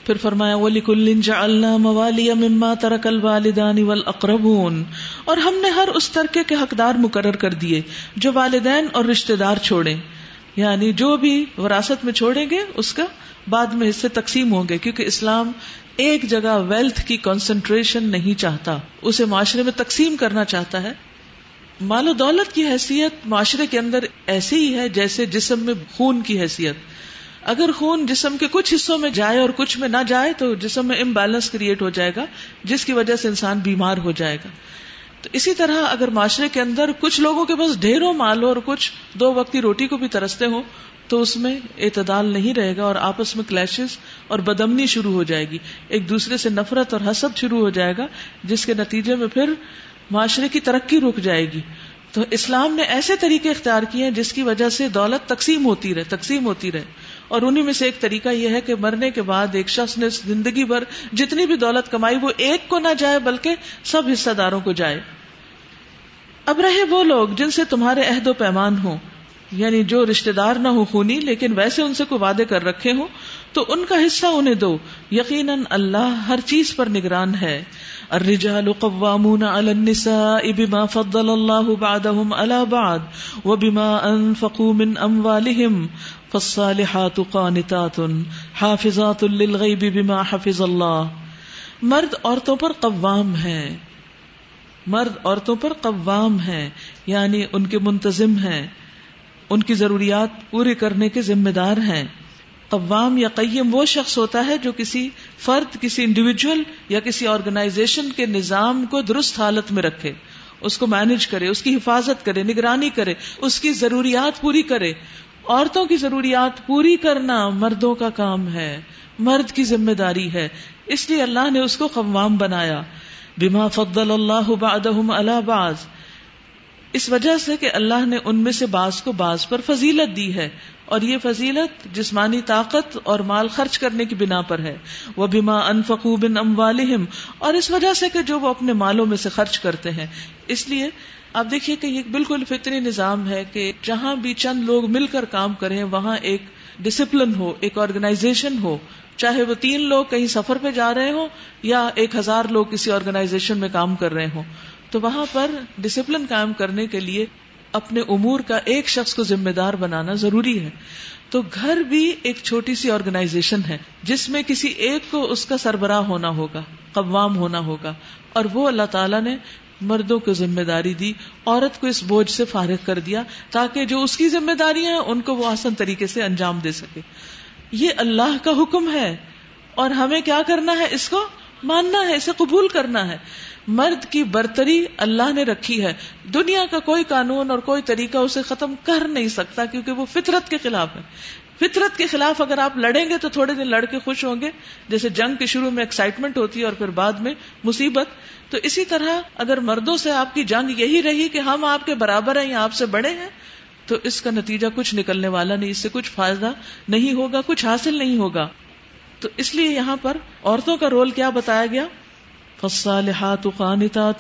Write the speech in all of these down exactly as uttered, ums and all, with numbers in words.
پھر فرمایا وَلِكُلٍّ جَعَلْنَا مَوَالِيَ مِمَّا تَرَكَ الْوَالِدَانِ وَالْأَقْرَبُونَ، اور ہم نے ہر اس ترکے کے حقدار مقرر کر دیے جو والدین اور رشتہ دار چھوڑیں، یعنی جو بھی وراثت میں چھوڑیں گے اس کا بعد میں حصے تقسیم ہوں گے، کیونکہ اسلام ایک جگہ ویلتھ کی کنسنٹریشن نہیں چاہتا، اسے معاشرے میں تقسیم کرنا چاہتا ہے. مال و دولت کی حیثیت معاشرے کے اندر ایسی ہی ہے جیسے جسم میں خون کی حیثیت. اگر خون جسم کے کچھ حصوں میں جائے اور کچھ میں نہ جائے تو جسم میں امبیلنس کریٹ ہو جائے گا، جس کی وجہ سے انسان بیمار ہو جائے گا. تو اسی طرح اگر معاشرے کے اندر کچھ لوگوں کے پاس ڈھیروں مال ہو اور کچھ دو وقت کی روٹی کو بھی ترستے ہوں تو اس میں اعتدال نہیں رہے گا اور آپس میں کلیشز اور بدامنی شروع ہو جائے گی، ایک دوسرے سے نفرت اور حسد شروع ہو جائے گا، جس کے نتیجے میں پھر معاشرے کی ترقی رک جائے گی. تو اسلام نے ایسے طریقے اختیار کیے ہیں جس کی وجہ سے دولت تقسیم ہوتی رہے تقسیم ہوتی رہے اور انہی میں سے ایک طریقہ یہ ہے کہ مرنے کے بعد ایک شخص نے زندگی بھر جتنی بھی دولت کمائی وہ ایک کو نہ جائے بلکہ سب حصہ داروں کو جائے. اب رہے وہ لوگ جن سے تمہارے عہد و پیمان ہوں، یعنی جو رشتہ دار نہ ہو خونی لیکن ویسے ان سے کوئی وعدے کر رکھے ہوں تو ان کا حصہ انہیں دو، یقیناً اللہ ہر چیز پر نگران ہے. الرجال قوامون علی النساء بما فضل اللہ بعضهم علی بعض وبما انفقوا من اموالهم فالصالحات قانتات حافظات للغیب بما حفظ اللہ. مرد عورتوں پر قوام ہیں، مرد عورتوں پر قوام ہیں یعنی ان کے منتظم ہیں، ان کی ضروریات پوری کرنے کے ذمہ دار ہیں. قوام یا قیم وہ شخص ہوتا ہے جو کسی فرد، کسی انڈیویجول یا کسی آرگنائزیشن کے نظام کو درست حالت میں رکھے، اس کو مینج کرے، اس کی حفاظت کرے، نگرانی کرے، اس کی ضروریات پوری کرے. عورتوں کی ضروریات پوری کرنا مردوں کا کام ہے، مرد کی ذمہ داری ہے، اس لیے اللہ نے اس کو قوام بنایا. بما فضل اللہ بعضهم علی بعض، اس وجہ سے کہ اللہ نے ان میں سے بعض کو بعض پر فضیلت دی ہے، اور یہ فضیلت جسمانی طاقت اور مال خرچ کرنے کی بنا پر ہے. وَبِمَا أَنفَقُوا مِنْ أَمْوَالِهِمْ، اور اس وجہ سے کہ جو وہ اپنے مالوں میں سے خرچ کرتے ہیں. اس لیے آپ دیکھیے کہ یہ بالکل فطری نظام ہے کہ جہاں بھی چند لوگ مل کر کام کریں وہاں ایک ڈسپلن ہو، ایک آرگنائزیشن ہو، چاہے وہ تین لوگ کہیں سفر پہ جا رہے ہوں یا ایک ہزار لوگ کسی آرگنائزیشن میں کام کر رہے ہوں، تو وہاں پر ڈسپلن قائم کرنے کے لیے اپنے امور کا ایک شخص کو ذمہ دار بنانا ضروری ہے. تو گھر بھی ایک چھوٹی سی آرگنائزیشن ہے جس میں کسی ایک کو اس کا سربراہ ہونا ہوگا، قوام ہونا ہوگا، اور وہ اللہ تعالیٰ نے مردوں کو ذمہ داری دی، عورت کو اس بوجھ سے فارغ کر دیا تاکہ جو اس کی ذمہ داریاں ہیں ان کو وہ آسان طریقے سے انجام دے سکے. یہ اللہ کا حکم ہے اور ہمیں کیا کرنا ہے؟ اس کو ماننا ہے، اسے قبول کرنا ہے. مرد کی برتری اللہ نے رکھی ہے، دنیا کا کوئی قانون اور کوئی طریقہ اسے ختم کر نہیں سکتا کیونکہ وہ فطرت کے خلاف ہے. فطرت کے خلاف اگر آپ لڑیں گے تو تھوڑے دن لڑ کے خوش ہوں گے، جیسے جنگ کے شروع میں ایکسائٹمنٹ ہوتی ہے اور پھر بعد میں مصیبت. تو اسی طرح اگر مردوں سے آپ کی جنگ یہی رہی کہ ہم آپ کے برابر ہیں یا آپ سے بڑے ہیں تو اس کا نتیجہ کچھ نکلنے والا نہیں، اس سے کچھ فائدہ نہیں ہوگا، کچھ حاصل نہیں ہوگا. تو اس لیے یہاں پر عورتوں کا رول کیا بتایا گیا؟ فالصالحات قانتات،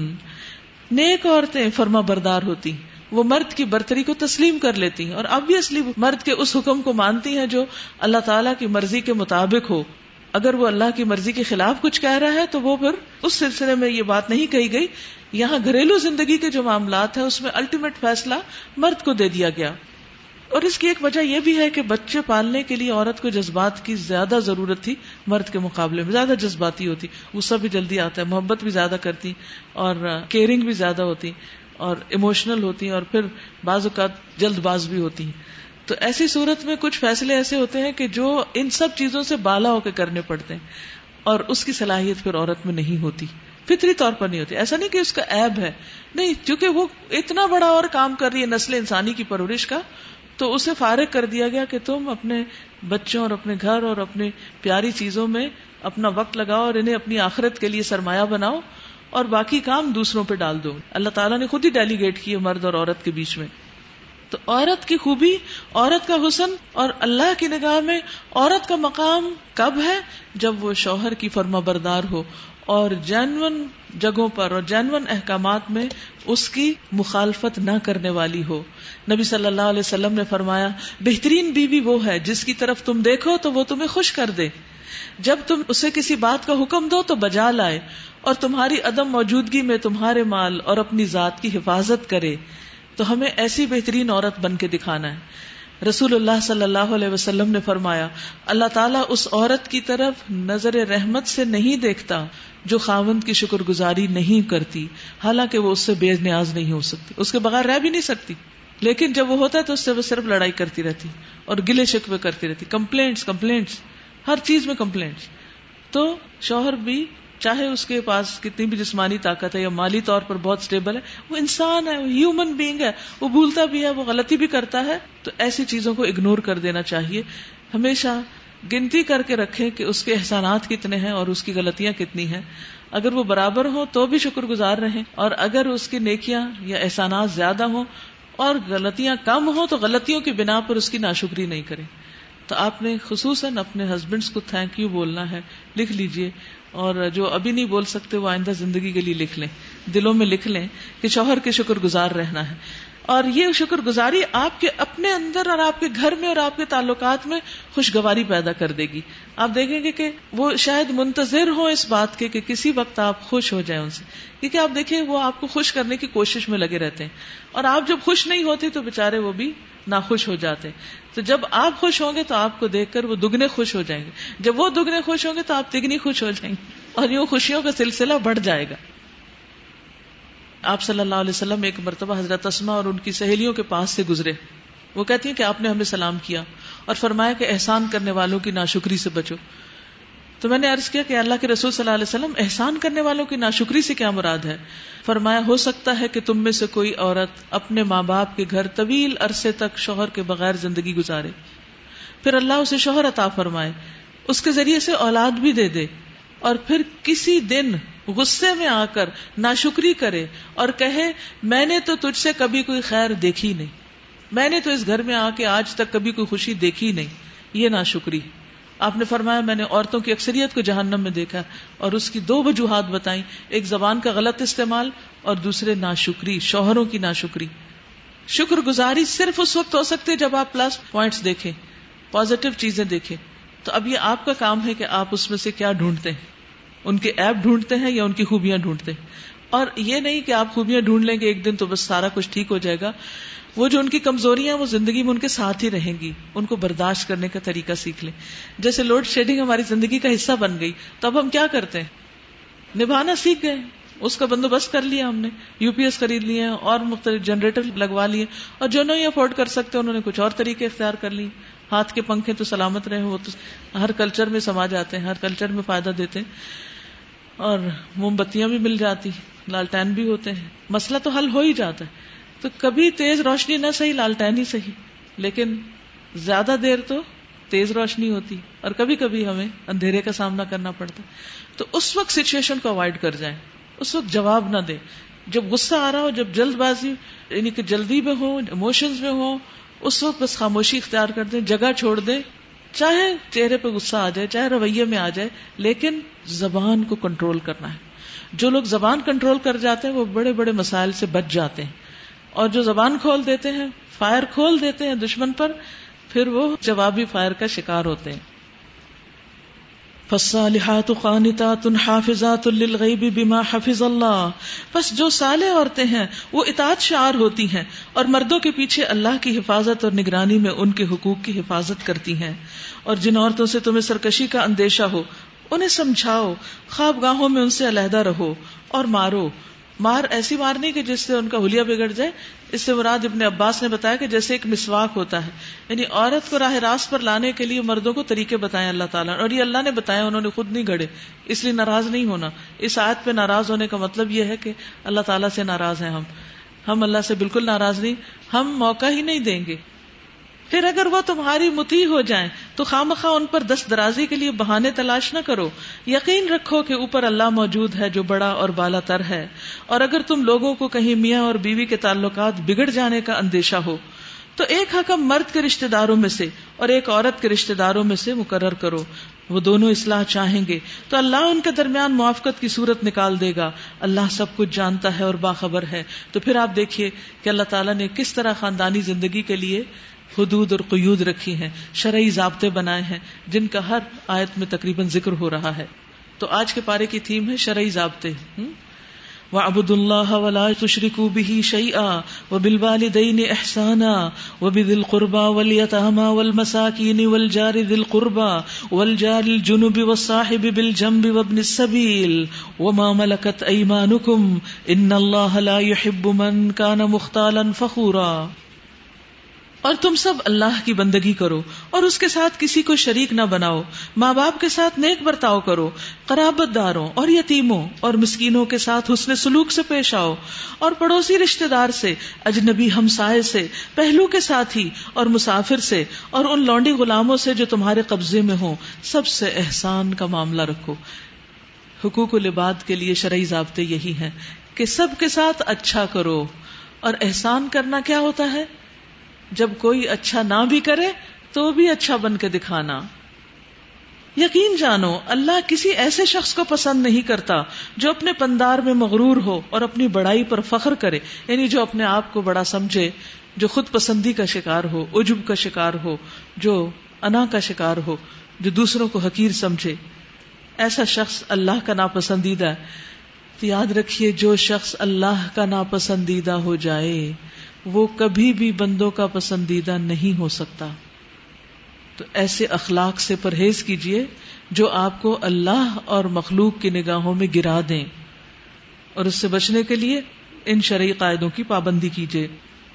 نیک عورتیں فرما بردار ہوتی، وہ مرد کی برتری کو تسلیم کر لیتی ہیں اور obviously مرد کے اس حکم کو مانتی ہیں جو اللہ تعالیٰ کی مرضی کے مطابق ہو. اگر وہ اللہ کی مرضی کے خلاف کچھ کہہ رہا ہے تو وہ پھر اس سلسلے میں یہ بات نہیں کہی گئی. یہاں گھریلو زندگی کے جو معاملات ہیں اس میں الٹیمیٹ فیصلہ مرد کو دے دیا گیا. اور اس کی ایک وجہ یہ بھی ہے کہ بچے پالنے کے لیے عورت کو جذبات کی زیادہ ضرورت تھی، مرد کے مقابلے میں زیادہ جذباتی ہوتی، غصہ بھی جلدی آتا ہے، محبت بھی زیادہ کرتی اور کیئرنگ بھی زیادہ ہوتی اور ایموشنل ہوتی اور پھر بعض اوقات جلد باز بھی ہوتی. تو ایسی صورت میں کچھ فیصلے ایسے ہوتے ہیں کہ جو ان سب چیزوں سے بالا ہو کے کرنے پڑتے ہیں اور اس کی صلاحیت پھر عورت میں نہیں ہوتی، فطری طور پر نہیں ہوتی. ایسا نہیں کہ اس کا عیب ہے، نہیں، کیونکہ وہ اتنا بڑا اور کام کر رہی ہے نسل انسانی کی پرورش کا، تو اسے فارغ کر دیا گیا کہ تم اپنے بچوں اور اپنے گھر اور اپنی پیاری چیزوں میں اپنا وقت لگاؤ اور انہیں اپنی آخرت کے لیے سرمایہ بناؤ اور باقی کام دوسروں پہ ڈال دو. اللہ تعالیٰ نے خود ہی ڈیلیگیٹ کی ہے مرد اور عورت کے بیچ میں. تو عورت کی خوبی، عورت کا حسن اور اللہ کی نگاہ میں عورت کا مقام کب ہے؟ جب وہ شوہر کی فرما بردار ہو اور جینون جگہوں پر اور جینون احکامات میں اس کی مخالفت نہ کرنے والی ہو. نبی صلی اللہ علیہ وسلم نے فرمایا بہترین بیوی وہ ہے جس کی طرف تم دیکھو تو وہ تمہیں خوش کر دے، جب تم اسے کسی بات کا حکم دو تو بجا لائے، اور تمہاری عدم موجودگی میں تمہارے مال اور اپنی ذات کی حفاظت کرے. تو ہمیں ایسی بہترین عورت بن کے دکھانا ہے. رسول اللہ صلی اللہ علیہ وسلم نے فرمایا اللہ تعالیٰ اس عورت کی طرف نظر رحمت سے نہیں دیکھتا جو خاوند کی شکر گزاری نہیں کرتی، حالانکہ وہ اس سے بے نیاز نہیں ہو سکتی، اس کے بغیر رہ بھی نہیں سکتی، لیکن جب وہ ہوتا ہے تو اس سے وہ صرف لڑائی کرتی رہتی اور گلے شکوے کرتی رہتی، کمپلینٹس کمپلینٹس ہر چیز میں کمپلینٹس. تو شوہر بھی چاہے اس کے پاس کتنی بھی جسمانی طاقت ہے یا مالی طور پر بہت سٹیبل ہے، وہ انسان ہے، وہ ہیومن بینگ ہے، وہ بھولتا بھی ہے، وہ غلطی بھی کرتا ہے. تو ایسی چیزوں کو اگنور کر دینا چاہیے. ہمیشہ گنتی کر کے رکھیں کہ اس کے احسانات کتنے ہیں اور اس کی غلطیاں کتنی ہیں. اگر وہ برابر ہوں تو بھی شکر گزار رہیں، اور اگر اس کی نیکیاں یا احسانات زیادہ ہوں اور غلطیاں کم ہوں تو غلطیوں کی بنا پر اس کی ناشکری نہیں کریں. تو آپ نے خصوصاً اپنے ہسبینڈس کو تھینک یو بولنا ہے، لکھ لیجئے، اور جو ابھی نہیں بول سکتے وہ آئندہ زندگی کے لیے لکھ لیں، دلوں میں لکھ لیں کہ شوہر کے شکر گزار رہنا ہے. اور یہ شکر گزاری آپ کے اپنے اندر اور آپ کے گھر میں اور آپ کے تعلقات میں خوشگواری پیدا کر دے گی. آپ دیکھیں گے کہ وہ شاید منتظر ہوں اس بات کے کہ کسی وقت آپ خوش ہو جائیں ان سے، کیونکہ آپ دیکھیں وہ آپ کو خوش کرنے کی کوشش میں لگے رہتے ہیں، اور آپ جب خوش نہیں ہوتے تو بےچارے وہ بھی ناخوش ہو جاتے ہیں. تو جب آپ خوش ہوں گے تو آپ کو دیکھ کر وہ دگنے خوش ہو جائیں گے، جب وہ دگنے خوش ہوں گے تو آپ تگنی خوش ہو جائیں گے، اور یوں خوشیوں کا سلسلہ بڑھ جائے گا. آپ صلی اللہ علیہ وسلم ایک مرتبہ حضرت اسماء اور ان کی سہیلیوں کے پاس سے گزرے. وہ کہتی ہیں کہ آپ نے ہمیں سلام کیا اور فرمایا کہ احسان کرنے والوں کی ناشکری سے بچو. تو میں نے عرض کیا کہ اللہ کے رسول صلی اللہ علیہ وسلم احسان کرنے والوں کی ناشکری سے کیا مراد ہے؟ فرمایا ہو سکتا ہے کہ تم میں سے کوئی عورت اپنے ماں باپ کے گھر طویل عرصے تک شوہر کے بغیر زندگی گزارے، پھر اللہ اسے شوہر عطا فرمائے، اس کے ذریعے سے اولاد بھی دے دے، اور پھر کسی دن غصے میں آ کر ناشکری کرے اور کہے میں نے تو تجھ سے کبھی کوئی خیر دیکھی نہیں، میں نے تو اس گھر میں آ کے آج تک کبھی کوئی خوشی دیکھی نہیں، یہ ناشکری. آپ نے فرمایا میں نے عورتوں کی اکثریت کو جہنم میں دیکھا، اور اس کی دو وجوہات بتائیں، ایک زبان کا غلط استعمال اور دوسرے ناشکری، شوہروں کی ناشکری. شکر گزاری صرف اس وقت ہو سکتی ہے جب آپ پلس پوائنٹس دیکھیں، پازیٹیو چیزیں دیکھیں. تو اب یہ آپ کا کام ہے کہ آپ اس میں سے کیا ڈھونڈتے ہیں، ان کے ایپ ڈھونڈتے ہیں یا ان کی خوبیاں ڈھونڈتے ہیں. اور یہ نہیں کہ آپ خوبیاں ڈھونڈ لیں گے ایک دن تو بس سارا کچھ ٹھیک ہو جائے گا. وہ جو ان کی کمزوریاں وہ زندگی میں ان کے ساتھ ہی رہیں گی، ان کو برداشت کرنے کا طریقہ سیکھ لیں. جیسے لوڈ شیڈنگ ہماری زندگی کا حصہ بن گئی تو اب ہم کیا کرتے ہیں، نبھانا سیکھ گئے، اس کا بندوبست کر لیا ہم نے، یو پی ایس خرید لیے اور مختلف جنریٹر لگوا لیے، اور جو نہیں افورڈ کر سکتے انہوں نے کچھ اور طریقے اختیار کر لی. ہاتھ کے پنکھے تو سلامت رہے، وہ تو ہر کلچر میں سما جاتے ہیں، ہر کلچر میں فائدہ دیتے ہیں، اور موم بتیاں بھی مل جاتی، لالٹین بھی ہوتے ہیں، مسئلہ تو حل ہو ہی جاتا ہے. تو کبھی تیز روشنی نہ صحیح، لالٹین ہی صحیح، لیکن زیادہ دیر تو تیز روشنی ہوتی، اور کبھی کبھی ہمیں اندھیرے کا سامنا کرنا پڑتا. تو اس وقت سچویشن کو اوائڈ کر جائیں، اس وقت جواب نہ دیں. جب غصہ آ رہا ہو، جب جلد بازی یعنی کہ جلدی میں ہو، ایموشنز میں ہو، اس وقت بس خاموشی اختیار کر دیں، جگہ چھوڑ دیں. چاہے چہرے پہ غصہ آ جائے، چاہے رویے میں آ جائے، لیکن زبان کو کنٹرول کرنا ہے. جو لوگ زبان کنٹرول کر جاتے ہیں وہ بڑے بڑے مسائل سے بچ جاتے ہیں، اور جو زبان کھول دیتے ہیں، فائر کھول دیتے ہیں دشمن پر، پھر وہ جوابی فائر کا شکار ہوتے ہیں. فالصالحات قانتات حافظات للغیب بما حفظ اللہ، پس جو صالح عورتیں ہیں وہ اطاعت شعار ہوتی ہیں اور مردوں کے پیچھے اللہ کی حفاظت اور نگرانی میں ان کے حقوق کی حفاظت کرتی ہیں. اور جن عورتوں سے تمہیں سرکشی کا اندیشہ ہو انہیں سمجھاؤ، خوابگاہوں میں ان سے علیحدہ رہو اور مارو. مار ایسی مار نہیں کہ جس سے ان کا حلیہ بگڑ جائے. اس سے مراد ابن عباس نے بتایا کہ جیسے ایک مسواک ہوتا ہے، یعنی عورت کو راہ راست پر لانے کے لیے مردوں کو طریقے بتائیں اللہ تعالیٰ، اور یہ اللہ نے بتایا، انہوں نے خود نہیں گھڑے، اس لیے ناراض نہیں ہونا. اس آیت پہ ناراض ہونے کا مطلب یہ ہے کہ اللہ تعالیٰ سے ناراض ہیں ہم ہم اللہ سے بالکل ناراض نہیں، ہم موقع ہی نہیں دیں گے. پھر اگر وہ تمہاری مطیع ہو جائیں تو خامخواہ ان پر دست درازی کے لیے بہانے تلاش نہ کرو. یقین رکھو کہ اوپر اللہ موجود ہے جو بڑا اور بالا تر ہے. اور اگر تم لوگوں کو کہیں میاں اور بیوی کے تعلقات بگڑ جانے کا اندیشہ ہو تو ایک حکم مرد کے رشتہ داروں میں سے اور ایک عورت کے رشتہ داروں میں سے مقرر کرو وہ دونوں اصلاح چاہیں گے تو اللہ ان کے درمیان موافقت کی صورت نکال دے گا. اللہ سب کچھ جانتا ہے اور باخبر ہے. تو پھر آپ دیکھیے کہ اللہ تعالیٰ نے کس طرح خاندانی زندگی کے لیے حدود اور قیود رکھی ہیں، شرعی ضابطے بنائے ہیں جن کا ہر آیت میں تقریباً ذکر ہو رہا ہے. تو آج کے پارے کی تھیم ہے شرعی ضابطے. وَاعْبُدُوا اللَّهَ وَلَا تُشْرِكُوا بِهِ شَيْئًا وَبِالْوَالِدَيْنِ إِحْسَانًا وَبِذِي الْقُرْبَى وَالْيَتَامَى وَالْمَسَاكِينِ وَالْجَارِ ذِي الْقُرْبَى وَالْجَارِ الْجُنُبِ وَالصَّاحِبِ بِالْجَنبِ وَابْنِ السَّبِيلِ وَمَا مَلَكَتْ أَيْمَانُكُمْ إِنَّ اللَّهَ لَا يُحِبُّ مَنْ كَانَ مُخْتَالًا فَخُورًا. اور تم سب اللہ کی بندگی کرو اور اس کے ساتھ کسی کو شریک نہ بناؤ. ماں باپ کے ساتھ نیک برتاؤ کرو، قرابت داروں اور یتیموں اور مسکینوں کے ساتھ حسن سلوک سے پیش آؤ، اور پڑوسی رشتہ دار سے، اجنبی ہمسائے سے، پہلو کے ساتھی اور مسافر سے، اور ان لونڈی غلاموں سے جو تمہارے قبضے میں ہوں، سب سے احسان کا معاملہ رکھو. حقوق العباد کے لیے شرعی ضابطے یہی ہیں کہ سب کے ساتھ اچھا کرو. اور احسان کرنا کیا ہوتا ہے؟ جب کوئی اچھا نہ بھی کرے تو بھی اچھا بن کے دکھانا. یقین جانو اللہ کسی ایسے شخص کو پسند نہیں کرتا جو اپنے پندار میں مغرور ہو اور اپنی بڑائی پر فخر کرے، یعنی جو اپنے آپ کو بڑا سمجھے، جو خود پسندی کا شکار ہو، عجب کا شکار ہو، جو انا کا شکار ہو، جو دوسروں کو حقیر سمجھے. ایسا شخص اللہ کا ناپسندیدہ ہے. تو یاد رکھیے جو شخص اللہ کا ناپسندیدہ ہو جائے وہ کبھی بھی بندوں کا پسندیدہ نہیں ہو سکتا. تو ایسے اخلاق سے پرہیز کیجئے جو آپ کو اللہ اور مخلوق کی نگاہوں میں گرا دیں، اور اس سے بچنے کے لیے ان شرعی قاعدوں کی پابندی کیجئے.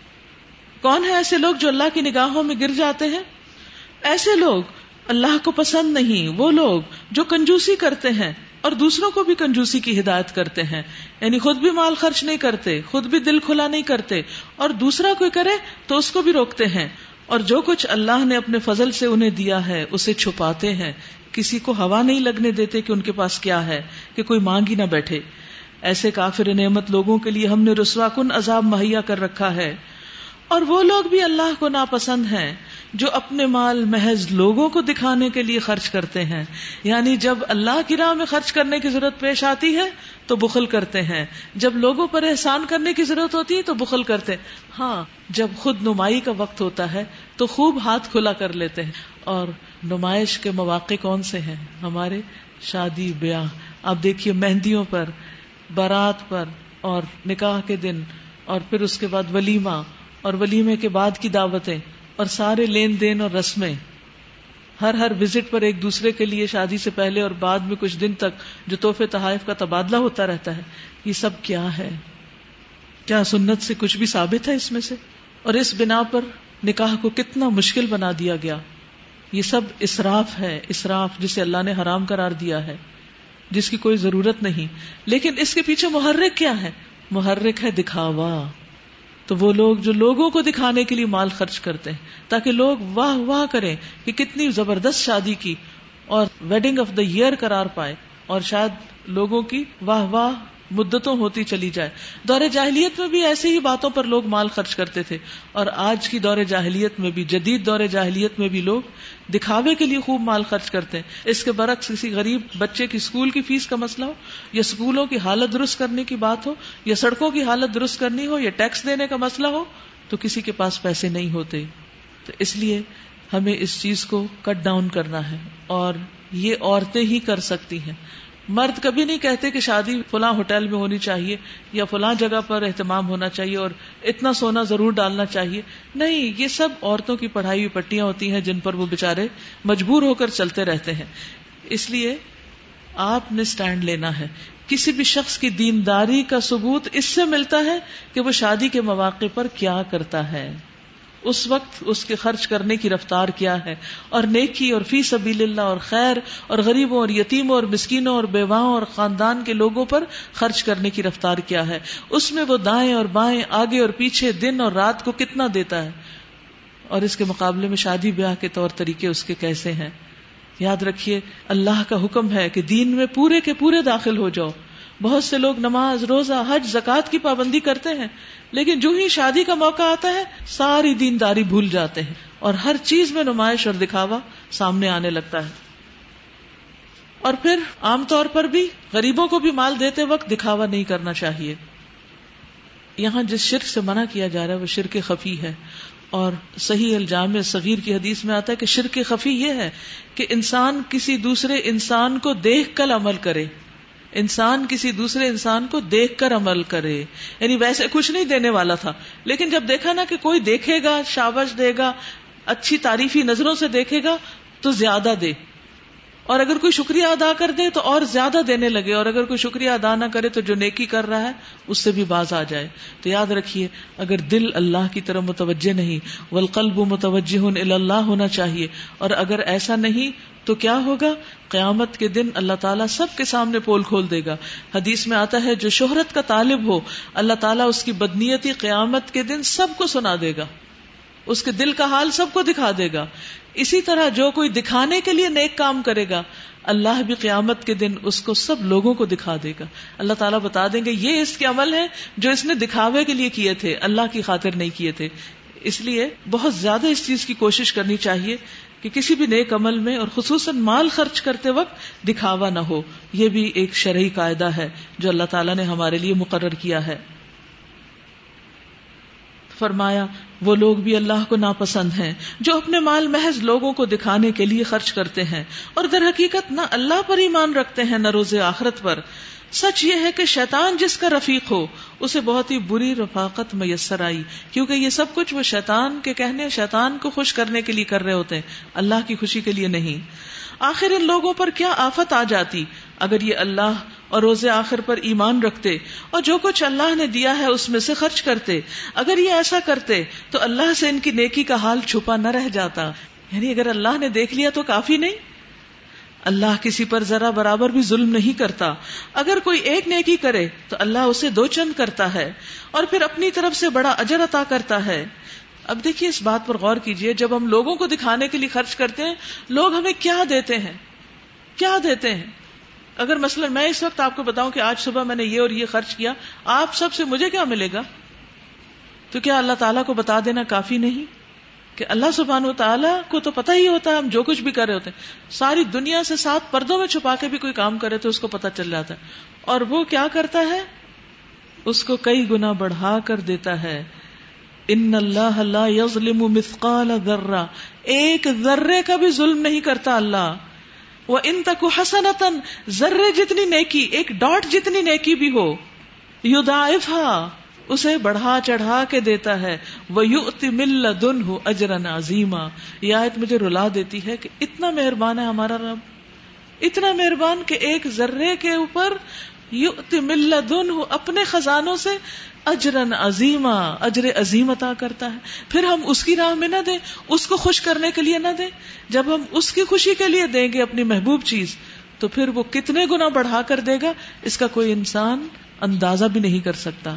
کون ہیں ایسے لوگ جو اللہ کی نگاہوں میں گر جاتے ہیں؟ ایسے لوگ اللہ کو پسند نہیں، وہ لوگ جو کنجوسی کرتے ہیں اور دوسروں کو بھی کنجوسی کی ہدایت کرتے ہیں، یعنی خود بھی مال خرچ نہیں کرتے، خود بھی دل کھلا نہیں کرتے، اور دوسرا کوئی کرے تو اس کو بھی روکتے ہیں، اور جو کچھ اللہ نے اپنے فضل سے انہیں دیا ہے اسے چھپاتے ہیں، کسی کو ہوا نہیں لگنے دیتے کہ ان کے پاس کیا ہے، کہ کوئی مانگ ہی نہ بیٹھے. ایسے کافر نعمت لوگوں کے لیے ہم نے رسوا کن عذاب مہیا کر رکھا ہے. اور وہ لوگ بھی اللہ کو ناپسند ہیں جو اپنے مال محض لوگوں کو دکھانے کے لیے خرچ کرتے ہیں، یعنی جب اللہ کی راہ میں خرچ کرنے کی ضرورت پیش آتی ہے تو بخل کرتے ہیں، جب لوگوں پر احسان کرنے کی ضرورت ہوتی ہے تو بخل کرتے ہیں، ہاں جب خود نمائی کا وقت ہوتا ہے تو خوب ہاتھ کھلا کر لیتے ہیں. اور نمائش کے مواقع کون سے ہیں؟ ہمارے شادی بیاہ. آپ دیکھیے مہندیوں پر، بارات پر، اور نکاح کے دن، اور پھر اس کے بعد ولیمہ، اور ولیمے کے بعد کی دعوتیں، اور سارے لین دین اور رسمیں، ہر ہر وزٹ پر ایک دوسرے کے لیے شادی سے پہلے اور بعد میں کچھ دن تک جو تحفے تحائف کا تبادلہ ہوتا رہتا ہے. یہ سب کیا ہے؟ کیا سنت سے کچھ بھی ثابت ہے اس میں سے؟ اور اس بنا پر نکاح کو کتنا مشکل بنا دیا گیا. یہ سب اسراف ہے، اسراف جسے اللہ نے حرام قرار دیا ہے، جس کی کوئی ضرورت نہیں. لیکن اس کے پیچھے محرک کیا ہے؟ محرک ہے دکھاوا. تو وہ لوگ جو لوگوں کو دکھانے کے لیے مال خرچ کرتے ہیں تاکہ لوگ واہ واہ کریں کہ کتنی زبردست شادی کی اور ویڈنگ آف دا ایئر قرار پائے، اور شاید لوگوں کی واہ واہ مدتوں ہوتی چلی جائے. دور جاہلیت میں بھی ایسے ہی باتوں پر لوگ مال خرچ کرتے تھے، اور آج کی دور جاہلیت میں بھی، جدید دور جاہلیت میں بھی لوگ دکھاوے کے لیے خوب مال خرچ کرتے ہیں. اس کے برعکس کسی غریب بچے کی اسکول کی فیس کا مسئلہ ہو، یا اسکولوں کی حالت درست کرنے کی بات ہو، یا سڑکوں کی حالت درست کرنی ہو، یا ٹیکس دینے کا مسئلہ ہو، تو کسی کے پاس پیسے نہیں ہوتے. تو اس لیے ہمیں اس چیز کو کٹ ڈاؤن کرنا ہے، اور یہ عورتیں ہی کر سکتی ہیں. مرد کبھی نہیں کہتے کہ شادی فلاں ہوٹل میں ہونی چاہیے یا فلاں جگہ پر اہتمام ہونا چاہیے اور اتنا سونا ضرور ڈالنا چاہیے. نہیں، یہ سب عورتوں کی پڑھائی ہوئی پٹیاں ہوتی ہیں جن پر وہ بےچارے مجبور ہو کر چلتے رہتے ہیں. اس لیے آپ نے سٹینڈ لینا ہے. کسی بھی شخص کی دینداری کا ثبوت اس سے ملتا ہے کہ وہ شادی کے مواقع پر کیا کرتا ہے، اس وقت اس کے خرچ کرنے کی رفتار کیا ہے، اور نیکی اور فی سبیل اللہ اور خیر اور غریبوں اور یتیموں اور مسکینوں اور بیواؤں اور خاندان کے لوگوں پر خرچ کرنے کی رفتار کیا ہے، اس میں وہ دائیں اور بائیں، آگے اور پیچھے، دن اور رات کو کتنا دیتا ہے، اور اس کے مقابلے میں شادی بیاہ کے طور طریقے اس کے کیسے ہیں. یاد رکھیے اللہ کا حکم ہے کہ دین میں پورے کے پورے داخل ہو جاؤ. بہت سے لوگ نماز، روزہ، حج، زکوٰۃ کی پابندی کرتے ہیں، لیکن جو ہی شادی کا موقع آتا ہے ساری دینداری بھول جاتے ہیں اور ہر چیز میں نمائش اور دکھاوا سامنے آنے لگتا ہے. اور پھر عام طور پر بھی غریبوں کو بھی مال دیتے وقت دکھاوا نہیں کرنا چاہیے. یہاں جس شرک سے منع کیا جا رہا ہے وہ شرک خفی ہے، اور صحیح الجامع صغیر کی حدیث میں آتا ہے کہ شرک خفی یہ ہے کہ انسان کسی دوسرے انسان کو دیکھ کر عمل کرے، انسان کسی دوسرے انسان کو دیکھ کر عمل کرے. یعنی ویسے کچھ نہیں دینے والا تھا، لیکن جب دیکھا نا کہ کوئی دیکھے گا، شاباش دے گا، اچھی تعریفی نظروں سے دیکھے گا تو زیادہ دے، اور اگر کوئی شکریہ ادا کر دے تو اور زیادہ دینے لگے، اور اگر کوئی شکریہ ادا نہ کرے تو جو نیکی کر رہا ہے اس سے بھی باز آ جائے. تو یاد رکھیے، اگر دل اللہ کی طرف متوجہ نہیں، والقلب متوجہ الی اللہ ہونا چاہیے، اور اگر ایسا نہیں تو کیا ہوگا؟ قیامت کے دن اللہ تعالیٰ سب کے سامنے پول کھول دے گا. حدیث میں آتا ہے جو شہرت کا طالب ہو، اللہ تعالیٰ اس کی بدنیتی قیامت کے دن سب کو سنا دے گا، اس کے دل کا حال سب کو دکھا دے گا. اسی طرح جو کوئی دکھانے کے لیے نیک کام کرے گا، اللہ بھی قیامت کے دن اس کو سب لوگوں کو دکھا دے گا. اللہ تعالیٰ بتا دیں گے یہ اس کے عمل ہیں جو اس نے دکھاوے کے لیے کیے تھے، اللہ کی خاطر نہیں کیے تھے. اس لیے بہت زیادہ اس چیز کی کوشش کرنی چاہیے کہ کسی بھی نیک عمل میں، اور خصوصاً مال خرچ کرتے وقت، دکھاوا نہ ہو. یہ بھی ایک شرعی قاعدہ ہے جو اللہ تعالیٰ نے ہمارے لیے مقرر کیا ہے. فرمایا وہ لوگ بھی اللہ کو ناپسند ہیں جو اپنے مال محض لوگوں کو دکھانے کے لیے خرچ کرتے ہیں اور در حقیقت نہ اللہ پر ایمان رکھتے ہیں نہ روز آخرت پر. سچ یہ ہے کہ شیطان جس کا رفیق ہو اسے بہت ہی بری رفاقت میسر آئی، کیونکہ یہ سب کچھ وہ شیطان کے کہنے، شیطان کو خوش کرنے کے لیے کر رہے ہوتے ہیں، اللہ کی خوشی کے لیے نہیں. آخر ان لوگوں پر کیا آفت آ جاتی اگر یہ اللہ اور روز آخر پر ایمان رکھتے اور جو کچھ اللہ نے دیا ہے اس میں سے خرچ کرتے. اگر یہ ایسا کرتے تو اللہ سے ان کی نیکی کا حال چھپا نہ رہ جاتا. یعنی اگر اللہ نے دیکھ لیا تو کافی نہیں. اللہ کسی پر ذرا برابر بھی ظلم نہیں کرتا. اگر کوئی ایک نیکی کرے تو اللہ اسے دو چند کرتا ہے اور پھر اپنی طرف سے بڑا اجر عطا کرتا ہے. اب دیکھیے اس بات پر غور کیجئے، جب ہم لوگوں کو دکھانے کے لیے خرچ کرتے ہیں، لوگ ہمیں کیا دیتے ہیں، کیا دیتے ہیں. اگر مثلا میں اس وقت آپ کو بتاؤں کہ آج صبح میں نے یہ اور یہ خرچ کیا، آپ سب سے مجھے کیا ملے گا؟ تو کیا اللہ تعالیٰ کو بتا دینا کافی نہیں کہ اللہ سبحانہ و تعالیٰ کو تو پتہ ہی ہوتا ہے ہم جو کچھ بھی کر رہے ہوتے ہیں. ساری دنیا سے سات پردوں میں چھپا کے بھی کوئی کام کرے تو اس کو پتہ چل جاتا ہے، اور وہ کیا کرتا ہے؟ اس کو کئی گنا بڑھا کر دیتا ہے. ان اللہ لا یظلم مثقال ذرہ، ایک ذرے کا بھی ظلم نہیں کرتا اللہ. وَإِن تَكُ حَسَنَةً، ذرے جتنی نیکی، ایک ڈاٹ جتنی نیکی بھی ہو، یضاعفها، اسے بڑھا چڑھا کے دیتا ہے. وَيُؤْتِ مِن لَّدُنْهُ أَجْرًا عَظِيمًا. یہ آیت مجھے رلا دیتی ہے کہ اتنا مہربان ہے ہمارا رب، اتنا مہربان کہ ایک ذرے کے اوپر یؤتی من لدنہ، اپنے خزانوں سے اجرن عظیما، اجر عظیم عطا کرتا ہے. پھر ہم اس کی راہ میں نہ دیں، اس کو خوش کرنے کے لیے نہ دیں. جب ہم اس کی خوشی کے لیے دیں گے اپنی محبوب چیز، تو پھر وہ کتنے گنا بڑھا کر دے گا اس کا کوئی انسان اندازہ بھی نہیں کر سکتا.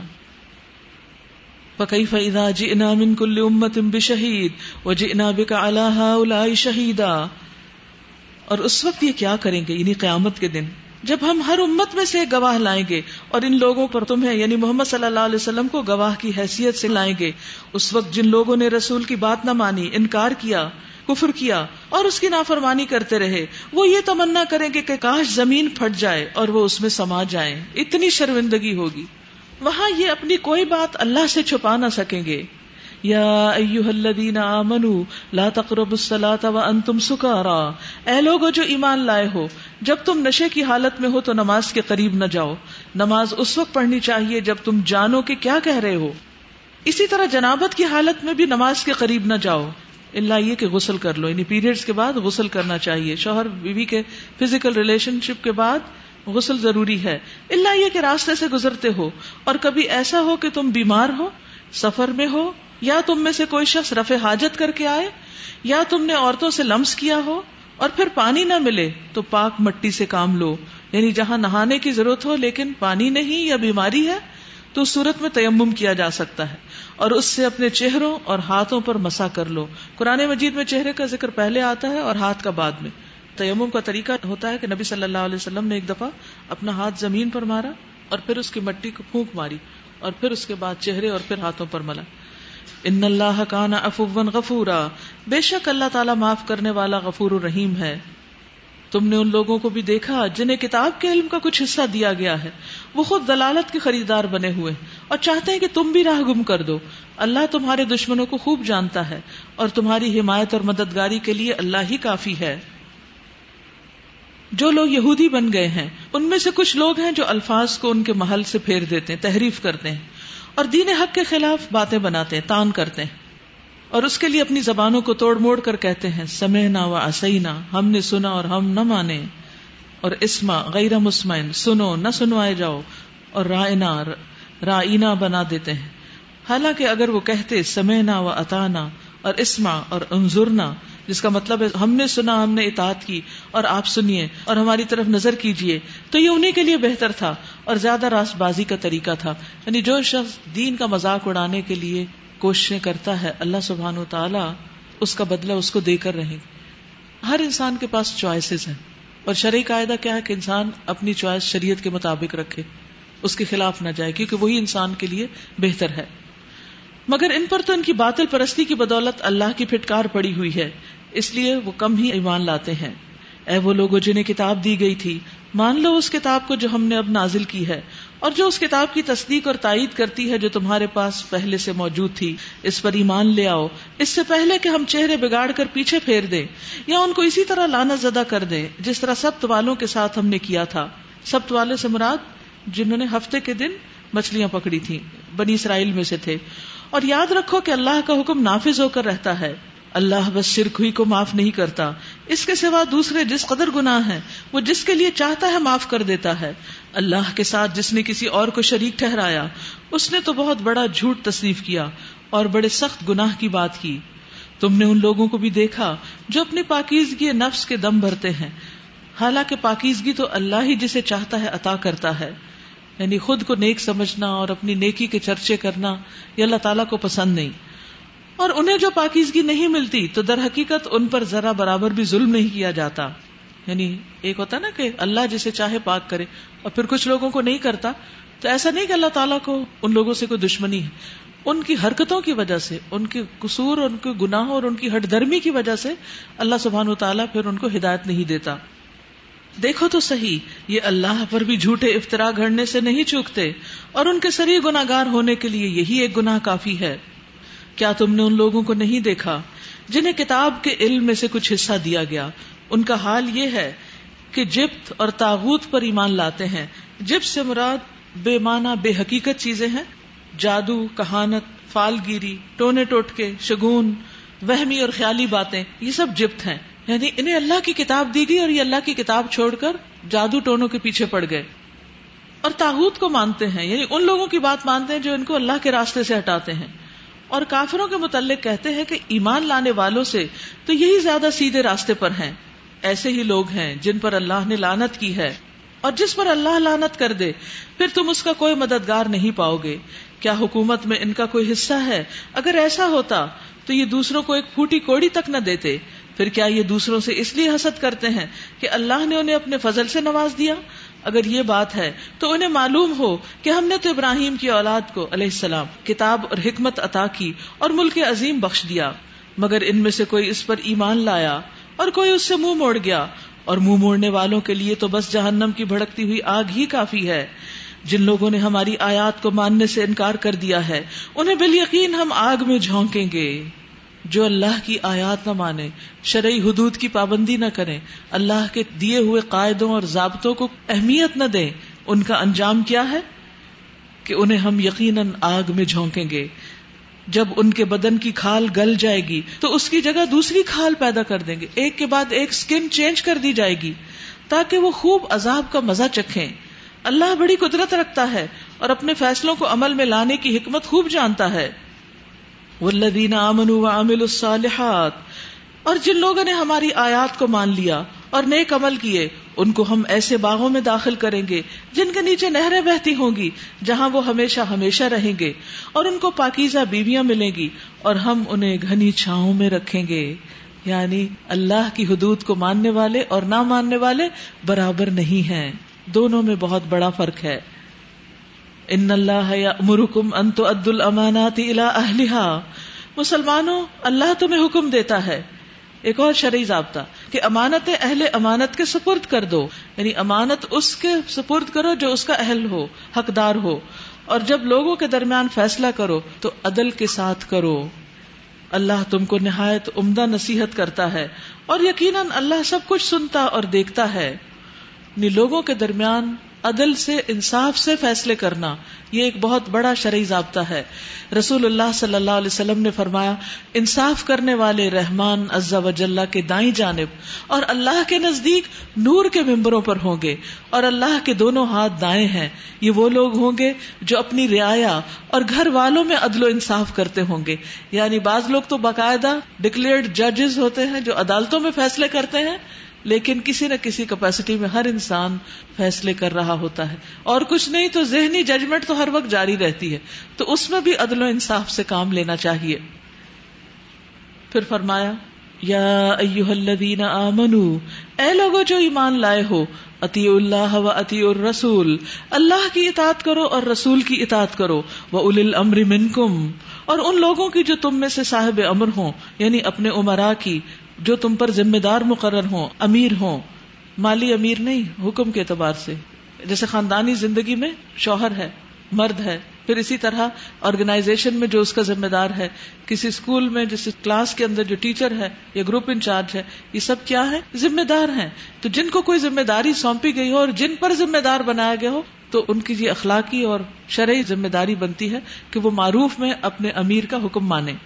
فَكَيْفَ إِذَا جِئْنَا مِن كُلِّ أُمَّةٍ بِشَهِيدٍ وَجِئْنَا بِكَ عَلَى هَؤُلَاءِ شَهِيدًا. اور اس وقت یہ کیا کریں گے، یعنی قیامت کے دن جب ہم ہر امت میں سے ایک گواہ لائیں گے اور ان لوگوں پر تمہیں یعنی محمد صلی اللہ علیہ وسلم کو گواہ کی حیثیت سے لائیں گے. اس وقت جن لوگوں نے رسول کی بات نہ مانی، انکار کیا، کفر کیا اور اس کی نافرمانی کرتے رہے، وہ یہ تمنا کریں گے کہ کاش زمین پھٹ جائے اور وہ اس میں سما جائیں. اتنی شرمندگی ہوگی. وہاں یہ اپنی کوئی بات اللہ سے چھپا نہ سکیں گے. یا ایھا الذین آمنوا لا تقربوا الصلاۃ وانتم سکارا، اے لوگو جو ایمان لائے ہو، جب تم نشے کی حالت میں ہو تو نماز کے قریب نہ جاؤ. نماز اس وقت پڑھنی چاہیے جب تم جانو کہ کیا کہہ رہے ہو. اسی طرح جنابت کی حالت میں بھی نماز کے قریب نہ جاؤ، الا یہ کہ غسل کر لو، یعنی پیریڈز کے بعد غسل کرنا چاہیے. شوہر بیوی کے فزیکل ریلیشن شپ کے بعد غسل ضروری ہے. الا یہ کہ راستے سے گزرتے ہو اور کبھی ایسا ہو کہ تم بیمار ہو، سفر میں ہو، یا تم میں سے کوئی شخص رفع حاجت کر کے آئے، یا تم نے عورتوں سے لمس کیا ہو اور پھر پانی نہ ملے تو پاک مٹی سے کام لو. یعنی جہاں نہانے کی ضرورت ہو لیکن پانی نہیں یا بیماری ہے تو اس صورت میں تیمم کیا جا سکتا ہے اور اس سے اپنے چہروں اور ہاتھوں پر مسح کر لو. قرآن مجید میں چہرے کا ذکر پہلے آتا ہے اور ہاتھ کا بعد میں. تیمم کا طریقہ ہوتا ہے کہ نبی صلی اللہ علیہ وسلم نے ایک دفعہ اپنا ہاتھ زمین پر مارا اور پھر اس کی مٹی کو پھونک ماری اور پھر اس کے بعد چہرے اور پھر ہاتھوں پر ملا. ان اللہ کان عفوا غفورا، بے شک اللہ تعالیٰ معاف کرنے والا غفور الرحیم ہے. تم نے ان لوگوں کو بھی دیکھا جنہیں کتاب کے علم کا کچھ حصہ دیا گیا ہے، وہ خود دلالت کے خریدار بنے ہوئے اور چاہتے ہیں کہ تم بھی راہ گم کر دو۔ اللہ تمہارے دشمنوں کو خوب جانتا ہے اور تمہاری حمایت اور مددگاری کے لیے اللہ ہی کافی ہے۔ جو لوگ یہودی بن گئے ہیں ان میں سے کچھ لوگ ہیں جو الفاظ کو ان کے محل سے پھیر دیتے ہیں، تحریف کرتے ہیں اور دین حق کے خلاف باتیں بناتے ہیں، تان کرتے ہیں، اور اس کے لیے اپنی زبانوں کو توڑ موڑ کر کہتے ہیں سمعنا و عصینا، ہم نے سنا اور ہم نہ مانے، اور اسما غیر مسمعن، سنو نہ سنوائے جاؤ، اور رائنا رائنا بنا دیتے ہیں، حالانکہ اگر وہ کہتے سمعنا و اطعنا اور اسما اور انظرنا، جس کا مطلب ہے ہم نے سنا، ہم نے اطاعت کی اور آپ سنیے اور ہماری طرف نظر کیجئے، تو یہ انہی کے لیے بہتر تھا اور زیادہ راست بازی کا طریقہ تھا۔ یعنی جو شخص دین کا مذاق اڑانے کے لیے کوششیں کرتا ہے، اللہ سبحانہ و تعالی اس کا بدلہ اس کو دے کر رہے گا۔ ہر انسان کے پاس چوائسز ہیں، اور شرعی قاعدہ کیا ہے کہ انسان اپنی چوائس شریعت کے مطابق رکھے، اس کے خلاف نہ جائے، کیونکہ وہی انسان کے لیے بہتر ہے۔ مگر ان پر تو ان کی باطل پرستی کی بدولت اللہ کی پھٹکار پڑی ہوئی ہے، اس لیے وہ کم ہی ایمان لاتے ہیں۔ اے وہ لوگوں جنہیں کتاب دی گئی تھی، مان لو اس کتاب کو جو ہم نے اب نازل کی ہے، اور جو اس کتاب کی تصدیق اور تائید کرتی ہے جو تمہارے پاس پہلے سے موجود تھی، اس پر ایمان لے آؤ، اس سے پہلے کہ ہم چہرے بگاڑ کر پیچھے پھیر دیں یا ان کو اسی طرح لعنت زدہ کر دیں جس طرح سبت والوں کے ساتھ ہم نے کیا تھا۔ سبت والے سے مراد جنہوں نے ہفتے کے دن مچھلیاں پکڑی تھیں، بنی اسرائیل میں سے تھے۔ اور یاد رکھو کہ اللہ کا حکم نافذ ہو کر رہتا ہے، اللہ بس شرک ہوئی کو معاف نہیں کرتا، اس کے سوا دوسرے جس قدر گناہ ہیں وہ جس کے لیے چاہتا ہے معاف کر دیتا ہے۔ اللہ کے ساتھ جس نے کسی اور کو شریک ٹھہرایا اس نے تو بہت بڑا جھوٹ تصنیف کیا اور بڑے سخت گناہ کی بات کی۔ تم نے ان لوگوں کو بھی دیکھا جو اپنی پاکیزگی نفس کے دم بھرتے ہیں، حالانکہ پاکیزگی تو اللہ ہی جسے چاہتا ہے عطا کرتا ہے۔ یعنی خود کو نیک سمجھنا اور اپنی نیکی کے چرچے کرنا یہ اللہ تعالیٰ کو پسند نہیں، اور انہیں جو پاکیزگی نہیں ملتی تو در حقیقت ان پر ذرا برابر بھی ظلم نہیں کیا جاتا۔ یعنی ایک ہوتا نا کہ اللہ جسے چاہے پاک کرے اور پھر کچھ لوگوں کو نہیں کرتا، تو ایسا نہیں کہ اللہ تعالیٰ کو ان لوگوں سے کوئی دشمنی ہے، ان کی حرکتوں کی وجہ سے، ان کے قصور، ان کے گناہوں اور ان کی ہٹ درمی کی وجہ سے اللہ سبحانہ و تعالیٰ پھر ان کو ہدایت نہیں دیتا۔ دیکھو تو صحیح، یہ اللہ پر بھی جھوٹے افطرا گھڑنے سے نہیں چوکتے، اور ان کے سری گناہگار ہونے کے لیے یہی ایک گناہ کافی ہے۔ کیا تم نے ان لوگوں کو نہیں دیکھا جنہیں کتاب کے علم میں سے کچھ حصہ دیا گیا؟ ان کا حال یہ ہے کہ جبت اور طاغوت پر ایمان لاتے ہیں۔ جبت سے مراد بے معنی بے حقیقت چیزیں ہیں، جادو، کہانت، فال گیری، ٹونے ٹوٹکے، شگون، وہمی اور خیالی باتیں، یہ سب جبت ہیں۔ یعنی انہیں اللہ کی کتاب دی گئی اور یہ اللہ کی کتاب چھوڑ کر جادو ٹونوں کے پیچھے پڑ گئے، اور طاغوت کو مانتے ہیں، یعنی ان لوگوں کی بات مانتے ہیں جو ان کو اللہ کے راستے سے ہٹاتے ہیں۔ اور کافروں کے متعلق کہتے ہیں کہ ایمان لانے والوں سے تو یہی زیادہ سیدھے راستے پر ہیں۔ ایسے ہی لوگ ہیں جن پر اللہ نے لعنت کی ہے، اور جس پر اللہ لعنت کر دے پھر تم اس کا کوئی مددگار نہیں پاؤ گے۔ کیا حکومت میں ان کا کوئی حصہ ہے؟ اگر ایسا ہوتا تو یہ دوسروں کو ایک پھوٹی کوڑی تک نہ دیتے۔ پھر کیا یہ دوسروں سے اس لیے حسد کرتے ہیں کہ اللہ نے انہیں اپنے فضل سے نواز دیا؟ اگر یہ بات ہے تو انہیں معلوم ہو کہ ہم نے تو ابراہیم کی اولاد کو علیہ السلام کتاب اور حکمت عطا کی اور ملک عظیم بخش دیا، مگر ان میں سے کوئی اس پر ایمان لایا اور کوئی اس سے منہ موڑ گیا، اور منہ موڑنے والوں کے لیے تو بس جہنم کی بھڑکتی ہوئی آگ ہی کافی ہے۔ جن لوگوں نے ہماری آیات کو ماننے سے انکار کر دیا ہے انہیں بالیقین ہم آگ میں جھونکیں گے۔ جو اللہ کی آیات نہ مانے، شرعی حدود کی پابندی نہ کریں، اللہ کے دیے ہوئے قاعدوں اور ضابطوں کو اہمیت نہ دیں، ان کا انجام کیا ہے کہ انہیں ہم یقیناً آگ میں جھونکیں گے۔ جب ان کے بدن کی کھال گل جائے گی تو اس کی جگہ دوسری کھال پیدا کر دیں گے، ایک کے بعد ایک سکن چینج کر دی جائے گی تاکہ وہ خوب عذاب کا مزہ چکھیں۔ اللہ بڑی قدرت رکھتا ہے اور اپنے فیصلوں کو عمل میں لانے کی حکمت خوب جانتا ہے۔ والذین آمنوا وعملوا الصالحات، اور جن لوگوں نے ہماری آیات کو مان لیا اور نیک عمل کیے ان کو ہم ایسے باغوں میں داخل کریں گے جن کے نیچے نہریں بہتی ہوں گی، جہاں وہ ہمیشہ ہمیشہ رہیں گے، اور ان کو پاکیزہ بیویاں ملیں گی اور ہم انہیں گھنی چھاؤں میں رکھیں گے۔ یعنی اللہ کی حدود کو ماننے والے اور نہ ماننے والے برابر نہیں ہیں، دونوں میں بہت بڑا فرق ہے۔ ان اللہ یأمرکم ان تؤدوا الامانات الی اہلہا، مسلمانوں اللہ تمہیں حکم دیتا ہے، ایک اور شرعی ضابطہ، کہ امانتیں اہل امانت کے سپرد کر دو، یعنی امانت اس کے سپرد کرو جو اس کا اہل ہو، حقدار ہو، اور جب لوگوں کے درمیان فیصلہ کرو تو عدل کے ساتھ کرو. اللہ تم کو نہایت عمدہ نصیحت کرتا ہے اور یقیناً اللہ سب کچھ سنتا اور دیکھتا ہے. یعنی لوگوں کے درمیان عدل سے، انصاف سے فیصلے کرنا یہ ایک بہت بڑا شرعی ضابطہ ہے. رسول اللہ صلی اللہ علیہ وسلم نے فرمایا، انصاف کرنے والے رحمان عز و جل کے دائیں جانب اور اللہ کے نزدیک نور کے ممبروں پر ہوں گے، اور اللہ کے دونوں ہاتھ دائیں ہیں. یہ وہ لوگ ہوں گے جو اپنی رعایا اور گھر والوں میں عدل و انصاف کرتے ہوں گے. یعنی بعض لوگ تو باقاعدہ ڈکلیئرڈ ججز ہوتے ہیں جو عدالتوں میں فیصلے کرتے ہیں، لیکن کسی نہ کسی کیپیسٹی میں ہر انسان فیصلے کر رہا ہوتا ہے، اور کچھ نہیں تو ذہنی ججمنٹ تو ہر وقت جاری رہتی ہے، تو اس میں بھی عدل و انصاف سے کام لینا چاہیے. پھر فرمایا، یا ایھا الذین آمنوا، اے لوگو جو ایمان لائے ہو، اطیعوا اللہ و اطیعوا الرسول، اللہ کی اطاعت کرو اور رسول کی اطاعت کرو، واولی الامر منکم، اور ان لوگوں کی جو تم میں سے صاحب امر ہوں، یعنی اپنے امراء کی جو تم پر ذمہ دار مقرر ہوں، امیر ہوں. مالی امیر نہیں، حکم کے اعتبار سے، جیسے خاندانی زندگی میں شوہر ہے، مرد ہے، پھر اسی طرح آرگنائزیشن میں جو اس کا ذمہ دار ہے، کسی اسکول میں جیسے کلاس کے اندر جو ٹیچر ہے یا گروپ انچارج ہے، یہ سب کیا ہے؟ ذمہ دار ہیں. تو جن کو کوئی ذمہ داری سونپی گئی ہو اور جن پر ذمہ دار بنایا گیا ہو، تو ان کی یہ اخلاقی اور شرعی ذمہ داری بنتی ہے کہ وہ معروف میں اپنے امیر کا حکم مانیں.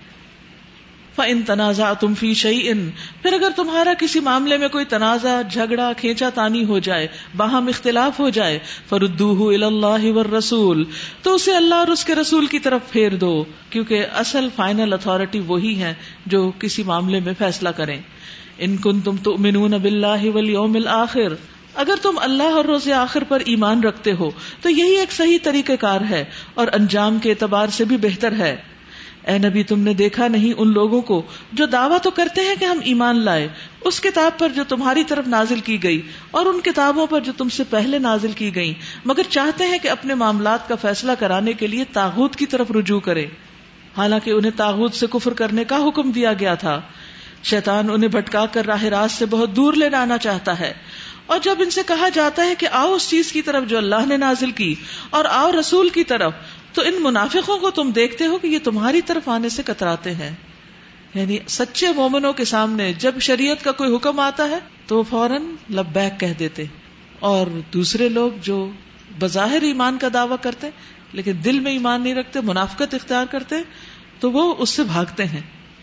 فَإِن تَنَازَعْتُمْ فِي شَيْءٍ، پھر اگر تمہارا کسی معاملے میں کوئی تنازع، جھگڑا، کھینچا تانی ہو جائے، باہم اختلاف ہو جائے، فَرُدُّوهُ إِلَى اللَّهِ وَالرَّسُولِ، تو اسے اللہ اور اس کے رسول کی طرف پھیر دو، کیونکہ اصل فائنل اتھارٹی وہی ہیں جو کسی معاملے میں فیصلہ کریں. إِن كُنتُمْ تُؤْمِنُونَ بِاللَّهِ وَالْيَوْمِ الْآخِرِ، اگر تم اللہ اور روز آخر پر ایمان رکھتے ہو تو یہی ایک صحیح طریقہ کار ہے اور انجام کے اعتبار سے بھی بہتر ہے. اے نبی، تم نے دیکھا نہیں ان لوگوں کو جو دعویٰ تو کرتے ہیں کہ ہم ایمان لائے اس کتاب پر جو تمہاری طرف نازل کی گئی اور ان کتابوں پر جو تم سے پہلے نازل کی گئیں، مگر چاہتے ہیں کہ اپنے معاملات کا فیصلہ کرانے کے لیے طاغوت کی طرف رجوع کریں، حالانکہ انہیں طاغوت سے کفر کرنے کا حکم دیا گیا تھا. شیطان انہیں بھٹکا کر راہ راست سے بہت دور لے جانا چاہتا ہے. اور جب ان سے کہا جاتا ہے کہ آؤ اس چیز کی طرف جو اللہ نے نازل کی اور آؤ رسول کی طرف، تو ان منافقوں کو تم دیکھتے ہو کہ یہ تمہاری طرف آنے سے کتراتے ہیں. یعنی سچے مومنوں کے سامنے جب شریعت کا کوئی حکم آتا ہے تو وہ فوراً لبیک کہہ دیتے، اور دوسرے لوگ جو بظاہر ایمان کا دعویٰ کرتے لیکن دل میں ایمان نہیں رکھتے، منافقت اختیار کرتے، تو وہ اس سے بھاگتے ہیں.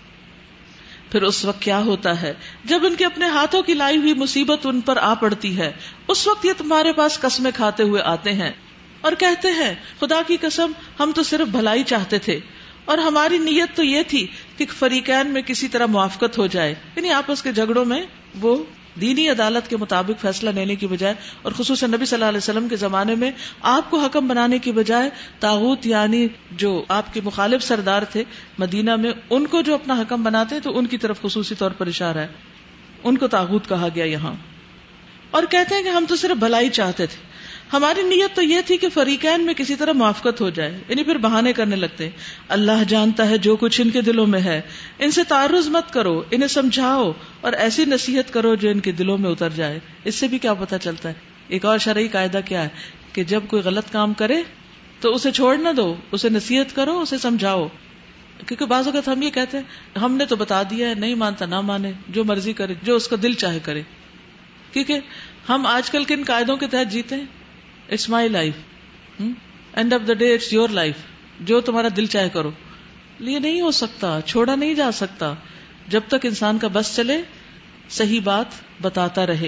پھر اس وقت کیا ہوتا ہے جب ان کے اپنے ہاتھوں کی لائی ہوئی مصیبت ان پر آ پڑتی ہے، اس وقت یہ تمہارے پاس قسمیں کھاتے ہوئے آتے ہیں اور کہتے ہیں، خدا کی قسم ہم تو صرف بھلائی چاہتے تھے اور ہماری نیت تو یہ تھی کہ فریقین میں کسی طرح موافقت ہو جائے. یعنی آپس کے جھگڑوں میں وہ دینی عدالت کے مطابق فیصلہ لینے کی بجائے، اور خصوصاً نبی صلی اللہ علیہ وسلم کے زمانے میں آپ کو حکم بنانے کی بجائے طاغوت، یعنی جو آپ کے مخالف سردار تھے مدینہ میں، ان کو جو اپنا حکم بناتے تو ان کی طرف خصوصی طور پر اشارہ ہے، ان کو طاغوت کہا گیا یہاں. اور کہتے ہیں کہ ہم تو صرف بھلائی چاہتے تھے، ہماری نیت تو یہ تھی کہ فریقین میں کسی طرح موافقت ہو جائے. یعنی پھر بہانے کرنے لگتے. اللہ جانتا ہے جو کچھ ان کے دلوں میں ہے، ان سے تعرض مت کرو، انہیں سمجھاؤ اور ایسی نصیحت کرو جو ان کے دلوں میں اتر جائے. اس سے بھی کیا پتہ چلتا ہے؟ ایک اور شرعی قاعدہ کیا ہے کہ جب کوئی غلط کام کرے تو اسے چھوڑ نہ دو، اسے نصیحت کرو، اسے سمجھاؤ. کیونکہ بعض اوقات ہم یہ کہتے ہیں ہم نے تو بتا دیا ہے، نہیں مانتا نہ مانے، جو مرضی کرے، جو اس کا دل چاہے کرے. کیونکہ ہم آج کل کن قاعدوں کے تحت جیتے ہیں؟ It's my life, end of the day it's your life, جو تمہارا دل چاہے کرو. یہ نہیں ہو سکتا، چھوڑا نہیں جا سکتا جب تک انسان کا بس چلے، صحیح بات بتاتا رہے.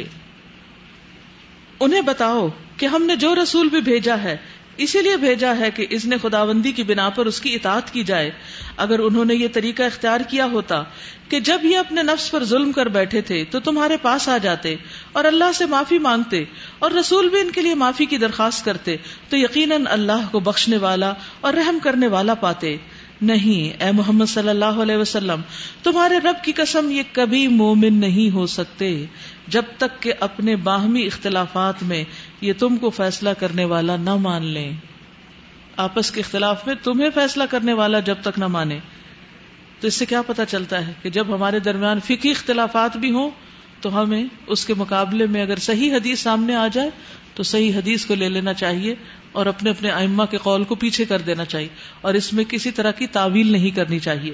انہیں بتاؤ کہ ہم نے جو رسول بھی بھیجا ہے اسی لیے بھیجا ہے کہ اذن خداوندی کی بنا پر اس کی اطاعت کی جائے. اگر انہوں نے یہ طریقہ اختیار کیا ہوتا کہ جب یہ اپنے نفس پر ظلم کر بیٹھے تھے تو تمہارے پاس آ جاتے اور اللہ سے معافی مانگتے اور رسول بھی ان کے لیے معافی کی درخواست کرتے، تو یقیناً اللہ کو بخشنے والا اور رحم کرنے والا پاتے. نہیں اے محمد صلی اللہ علیہ وسلم، تمہارے رب کی قسم یہ کبھی مومن نہیں ہو سکتے جب تک کہ اپنے باہمی اختلافات میں یہ تم کو فیصلہ کرنے والا نہ مان لیں. آپس کے اختلاف میں تمہیں فیصلہ کرنے والا جب تک نہ مانے. تو اس سے کیا پتہ چلتا ہے کہ جب ہمارے درمیان فقہی اختلافات بھی ہوں تو ہمیں اس کے مقابلے میں اگر صحیح حدیث سامنے آ جائے تو صحیح حدیث کو لے لینا چاہیے اور اپنے اپنے ائمہ کے قول کو پیچھے کر دینا چاہیے، اور اس میں کسی طرح کی تعویل نہیں کرنی چاہیے۔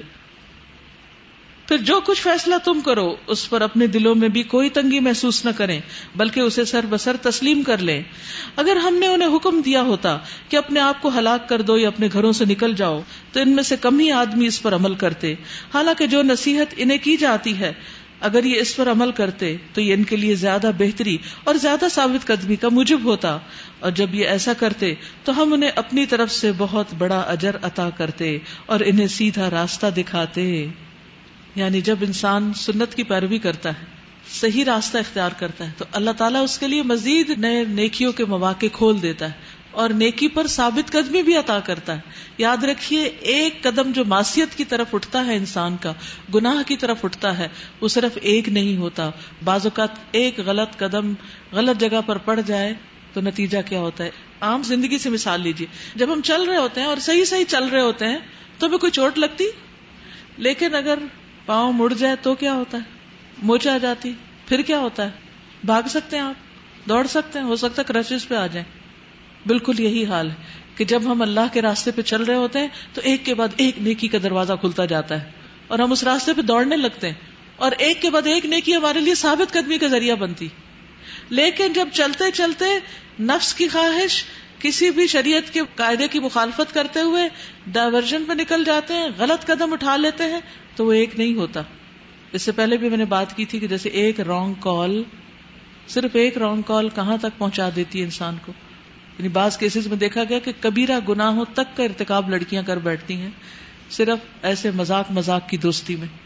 پھر جو کچھ فیصلہ تم کرو اس پر اپنے دلوں میں بھی کوئی تنگی محسوس نہ کریں، بلکہ اسے سر بسر تسلیم کر لیں۔ اگر ہم نے انہیں حکم دیا ہوتا کہ اپنے آپ کو ہلاک کر دو یا اپنے گھروں سے نکل جاؤ تو ان میں سے کم ہی آدمی اس پر عمل کرتے، حالانکہ جو نصیحت انہیں کی جاتی ہے اگر یہ اس پر عمل کرتے تو یہ ان کے لیے زیادہ بہتری اور زیادہ ثابت قدمی کا موجب ہوتا، اور جب یہ ایسا کرتے تو ہم انہیں اپنی طرف سے بہت بڑا اجر عطا کرتے اور انہیں سیدھا راستہ دکھاتے۔ یعنی جب انسان سنت کی پیروی کرتا ہے، صحیح راستہ اختیار کرتا ہے، تو اللہ تعالیٰ اس کے لیے مزید نئے نیکیوں کے مواقع کھول دیتا ہے اور نیکی پر ثابت قدمی بھی عطا کرتا ہے۔ یاد رکھیے، ایک قدم جو معصیت کی طرف اٹھتا ہے انسان کا، گناہ کی طرف اٹھتا ہے، وہ صرف ایک نہیں ہوتا۔ بعض اوقات ایک غلط قدم غلط جگہ پر پڑ جائے تو نتیجہ کیا ہوتا ہے؟ عام زندگی سے مثال لیجیے، جب ہم چل رہے ہوتے ہیں اور صحیح صحیح چل رہے ہوتے ہیں تو ہمیں کوئی چوٹ لگتی، لیکن اگر پاؤں مڑ جائے تو کیا ہوتا ہے؟ موچ آ جاتی، پھر کیا ہوتا ہے؟ بھاگ سکتے ہیں آپ، دوڑ سکتے ہیں، ہو سکتا ہے کرچز پہ آ جائیں۔ بالکل یہی حال ہے کہ جب ہم اللہ کے راستے پہ چل رہے ہوتے ہیں تو ایک کے بعد ایک نیکی کا دروازہ کھلتا جاتا ہے اور ہم اس راستے پہ دوڑنے لگتے ہیں، اور ایک کے بعد ایک نیکی ہمارے لیے ثابت قدمی کا ذریعہ بنتی۔ لیکن جب چلتے چلتے نفس کی خواہش کسی بھی شریعت کے قاعدے کی مخالفت کرتے ہوئے ڈائیورژن پہ نکل جاتے ہیں، غلط قدم اٹھا لیتے ہیں، تو وہ ایک نہیں ہوتا۔ اس سے پہلے بھی میں نے بات کی تھی کہ جیسے ایک رانگ کال، صرف ایک رانگ کال کہاں تک پہنچا دیتی ہے انسان کو۔ یعنی بعض کیسز میں دیکھا گیا کہ کبیرہ گناہوں تک کا ارتکاب لڑکیاں کر بیٹھتی ہیں صرف ایسے مذاق مذاق کی دوستی میں۔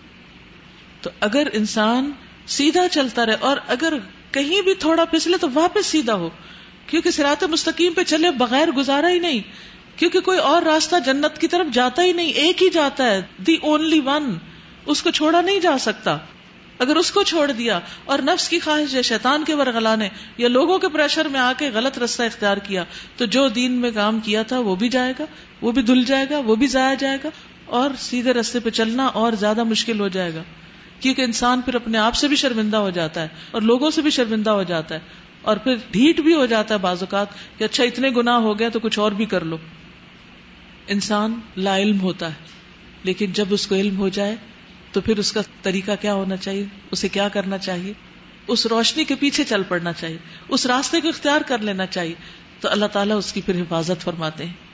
تو اگر انسان سیدھا چلتا رہے اور اگر کہیں بھی تھوڑا پھسلے تو واپس سیدھا ہو، کیونکہ صراط مستقیم پہ چلے بغیر گزارا ہی نہیں، کیونکہ کوئی اور راستہ جنت کی طرف جاتا ہی نہیں، ایک ہی جاتا ہے، دی اونلی ون، اس کو چھوڑا نہیں جا سکتا۔ اگر اس کو چھوڑ دیا اور نفس کی خواہش یا شیطان کے ورغلانے یا لوگوں کے پریشر میں آ کے غلط راستہ اختیار کیا تو جو دین میں کام کیا تھا وہ بھی جائے گا، وہ بھی دھل جائے گا، وہ بھی ضائع جائے گا، اور سیدھے راستے پہ چلنا اور زیادہ مشکل ہو جائے گا، کیونکہ انسان پھر اپنے آپ سے بھی شرمندہ ہو جاتا ہے اور لوگوں سے بھی شرمندہ ہو جاتا ہے، اور پھر ڈھیٹ بھی ہو جاتا ہے بعض اوقات کہ اچھا اتنے گناہ ہو گئے تو کچھ اور بھی کر لو۔ انسان لا علم ہوتا ہے، لیکن جب اس کو علم ہو جائے تو پھر اس کا طریقہ کیا ہونا چاہیے، اسے کیا کرنا چاہیے، اس روشنی کے پیچھے چل پڑنا چاہیے، اس راستے کو اختیار کر لینا چاہیے، تو اللہ تعالیٰ اس کی پھر حفاظت فرماتے ہیں۔